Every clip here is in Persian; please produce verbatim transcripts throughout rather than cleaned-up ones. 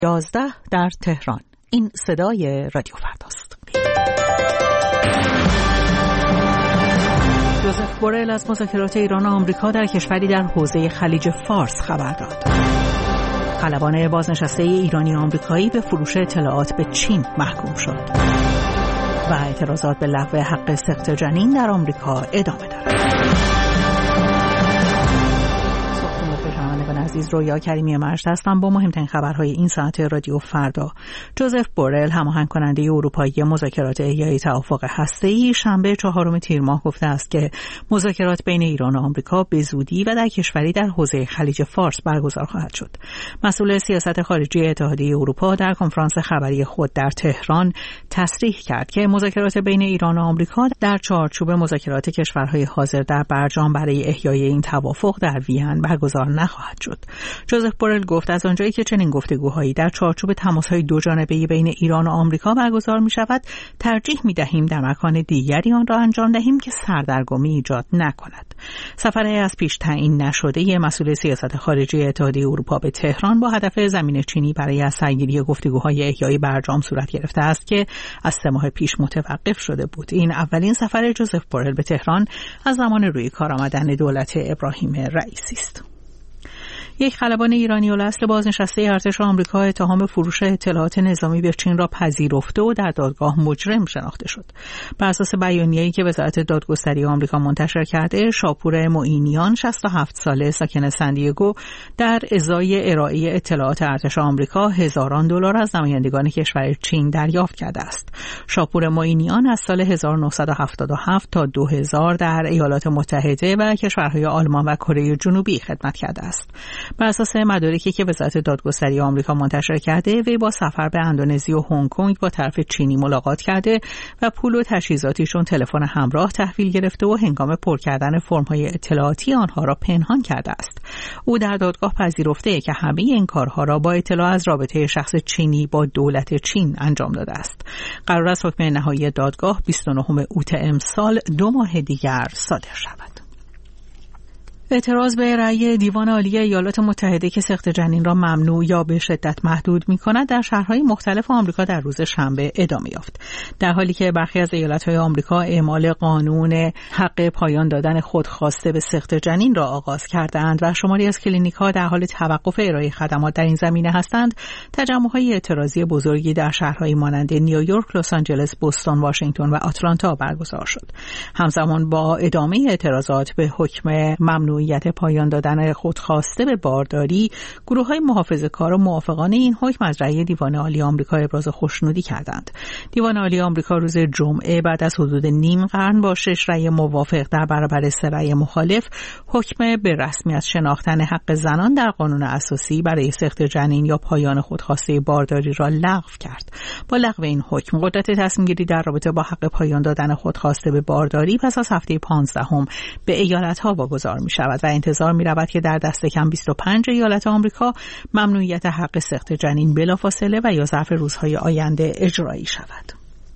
یازده در تهران. این صدای رادیو فرداست. جوزف بورل از مذاکرات ایران و آمریکا در کشوری در حوزه خلیج فارس خبر داد. خلبان بازنشسته ایرانی آمریکایی به فروش اطلاعات به چین محکوم شد. و اعتراضات به لغو حق سقط جنین در آمریکا ادامه دارد. عزیز، رویا کریمی مرشد هستم با مهمترین خبرهای این ساعت رادیو فردا. جوزف بورل، هماهنگ کننده اروپایی مذاکرات احیای توافق هسته‌ای، شنبه چهارم تیر ماه گفته است که مذاکرات بین ایران و آمریکا به زودی و در کشوری در حوزه خلیج فارس برگزار خواهد شد. مسئول سیاست خارجی اتحادیه اروپا در کنفرانس خبری خود در تهران تصریح کرد که مذاکرات بین ایران و آمریکا در چارچوب مذاکرات کشورهای حاضر در برجام برای احیای این توافق در وین برگزار نخواهد شد. جوزف بورل گفت از آنجایی که چنین گفتگوهایی در چارچوب تماس‌های دو جانبه‌ای بین ایران و آمریکا برگزار می‌شود، ترجیح می‌دهیم در مکان دیگری آن را انجام دهیم که سردرگمی ایجاد نکند. سفر از پیش تعیین نشده مسئول سیاست خارجی اتحادیه اروپا به تهران با هدف زمین چینی برای از سرگیری گفتگوهای احیای برجام صورت گرفته است که از سه ماه پیش متوقف شده بود. این اولین سفر جوزف بورل به تهران از زمان روی کار آمدن دولت ابراهیم رئیسی است. یک خلبان ایرانی الاصل بازنشسته ارتش آمریکا اتهام فروش اطلاعات نظامی به چین را پذیرفته و در دادگاه مجرم شناخته شد. بر اساس بیانیه‌ای که وزارت دادگستری آمریکا منتشر کرده، شاپور معینیان شصت و هفت ساله ساکن سندیگو در ازای ارائه اطلاعات ارتش آمریکا هزاران دلار از نمایندگان کشور چین دریافت کرده است. شاپور معینیان از سال هزار و نهصد و هفتاد و هفت تا دو هزار در ایالات متحده و کشورهای آلمان و کره جنوبی خدمت کرده است. بر اساس مدارکی که وزارت دادگستری آمریکا منتشر کرده، وی با سفر به اندونزی و هنگ کنگ با طرف چینی ملاقات کرده و پول و تجهیزاتیشون تلفن همراه تحویل گرفته و هنگام پر کردن فرم‌های اطلاعاتی آنها را پنهان کرده است. او در دادگاه پذیرفته که همه این کارها را با اطلاع از رابطه شخص چینی با دولت چین انجام داده است. قرار است حکم نهایی دادگاه بیست و نهم اوت امسال دو ماه دیگر صادر شود. اعتراض به رأی دیوان عالی ایالات متحده که سقط جنین را ممنوع یا به شدت محدود می‌کند در شهرهای مختلف آمریکا در روز شنبه ادامه یافت. در حالی که برخی از ایالت‌های آمریکا اعمال قانون حق پایان دادن خودخواسته به سقط جنین را آغاز کردند و شماری از کلینیک‌ها در حال توقف ارائه خدمات در این زمینه هستند، تجمع‌های اعتراضی بزرگی در شهرهای مانند نیویورک، لس آنجلس، بوستون، واشنگتن و آتلانتا برگزار شد. همزمان با ادامه اعتراضات به حکم ممنوع پایان دادن خودخواسته به بارداری، گروه‌های محافظه‌کار و موافقان این حکم از رأی دیوان عالی آمریکا ابراز خوشنودی کردند. دیوان عالی آمریکا روز جمعه بعد از حدود نیم قرن با شش رأی موافق در برابر سه رأی مخالف، حکم به رسمیت شناختن حق زنان در قانون اساسی برای سقط جنین یا پایان خودخواسته بارداری را لغو کرد. با لغو این حکم، قدرت تصمیم‌گیری در رابطه با حق پایان دادن خودخواسته به بارداری پس از هفته پانزدهم به ایالت‌ها واگذار می‌شود و انتظار می رود که در دست کم بیست و پنج ایالت آمریکا ممنوعیت حق سقط جنین بلافاصله و یا ظرف روزهای آینده اجرایی شود.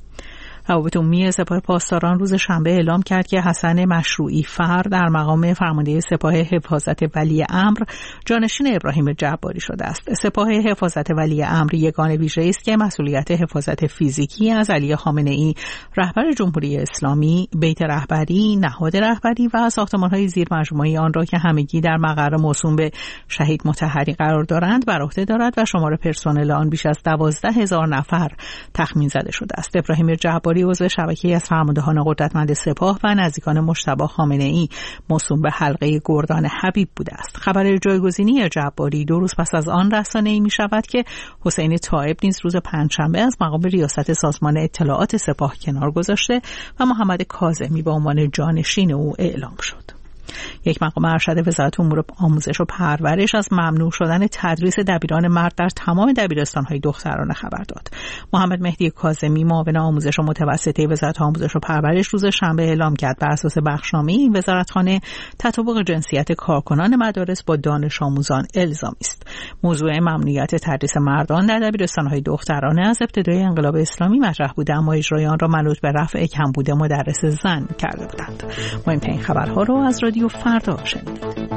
روابط عمومی سپاه پاسداران روز شنبه اعلام کرد که حسن مشروعی فر در مقام فرمانده سپاه حفاظت ولی امر جانشین ابراهیم جباری شده است. سپاه حفاظت ولی امر یگان ویژه‌ای است که مسئولیت حفاظت فیزیکی از علی خامنه‌ای رهبر جمهوری اسلامی، بیت رهبری، نهاد رهبری و ساختمان‌های زیر مجموعه آن را که همگی در مقر موسوم به شهید مطهری قرار دارند بر عهده دارد و شمار پرسنل آن بیش از دوازده هزار نفر تخمین زده شده است. ابراهیم جباری عضو شبکه‌ای از فرماندهان قدرتمند سپاه و نزدیکان مجتبی خامنه‌ای موسوم به حلقه گردان حبیب بوده است. خبر جایگزینی جباری دو روز پس از آن رسانه‌ای می‌شود که حسین طایب نیز روز پنجشنبه از مقام ریاست سازمان اطلاعات سپاه کنار گذاشته و محمد کاظمی به عنوان جانشین او اعلام شد. یک مقام ارشد وزارت امور آموزش و پرورش از ممنوع شدن تدریس دبیران مرد در تمام دبیرستان‌های دخترانه خبر داد. محمد مهدی کاظمی، معاون آموزش متوسطه وزارت آموزش و پرورش روز شنبه اعلام کرد بر اساس بخشنامه این وزارتخانه تطابق جنسیت کارکنان مدارس با دانش آموزان الزامی است. موضوع ممنوعیت تدریس مردان در دبیرستان‌های دخترانه از ابتدای انقلاب اسلامی مطرح بود، اما اجرای آن را منوط به رفع کمبود مدرس زن کرده بودند. مهمترین خبرها رو از رادیو فردا شنیدید.